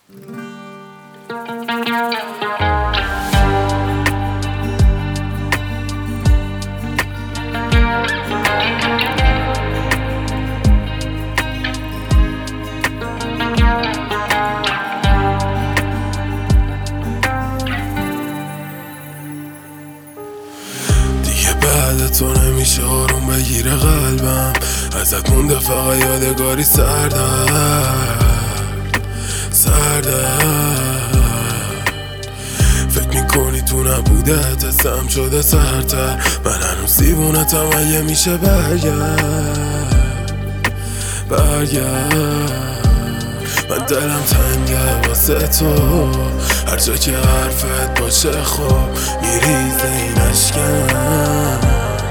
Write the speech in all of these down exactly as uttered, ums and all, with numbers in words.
دیگه بعد تو نمیشه آروم بگیره قلبم، ازت مونده فقط یادگاری سردرد سردرد. فکر میکنی تو نبودت حسم شده سرتر، من هنوز دیوونتم اگه میشه برگرد برگرد. من دلم تنگه واسه تو، هر جا که حرفت باشه خب میریزه این عشقم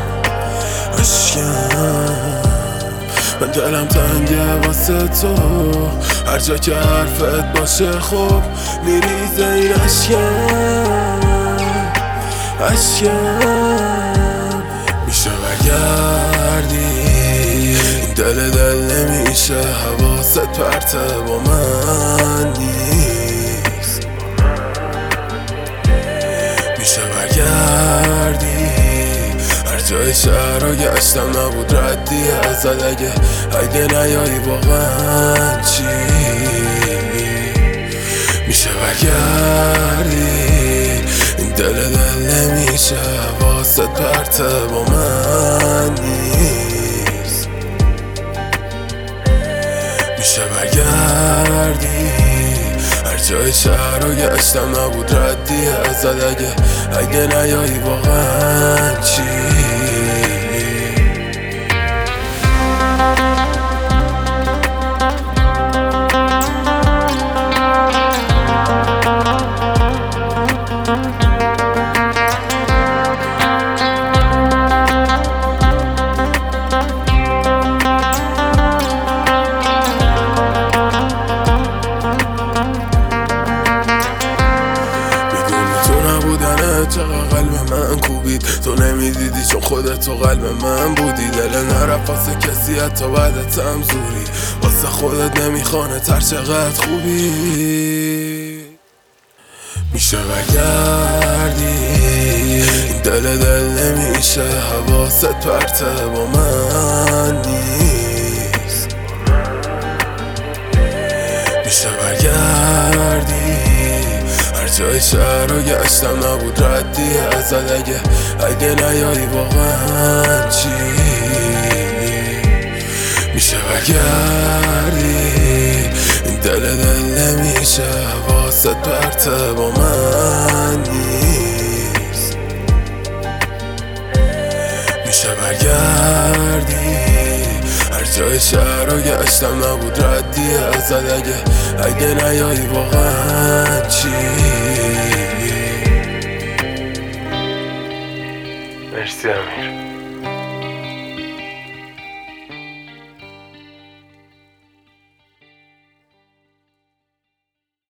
عشقم. من دلم تنگه واسه تو، هر جا که حرفت باشه خب میریزه این عشقم عشقم. میشه برگردی این دل دل نمیشه، حواست پرته با من نیست. میشه برگردی هر جای شهر رو گشتم نبود ردی ازت، اگه اگه نیایی واقعا چی. میشه برگردی این دل دل نمیشه، حواست پرته با من نیست. میشه برگردی هر جای شهر رو گشتم نبود ردی ازت، اگه اگه نیایی واقعا چی. چقدر قلب من کوبید تو نمیدیدی، چون خودت تو قلب من بودی. دل نرفت واسه کسی حتی بعدت هم زوری، واسه خودت نمیخانه تر چقدر خوبی. میشه برگردی این دل دل نمیشه، حواست پرته با من نیست. میشه برگردی هر جای شهر رو گشتم نبود ردی ازت، اگه اگه نیایی واقعا چی. میشه برگردی این دل دل نمیشه، حواست پرته با من نیست. میشه برگردی هر جای شهر رو گشتم نبود ردی ازت، اگه اگه نیایی واقعا چی. مرسی امیر.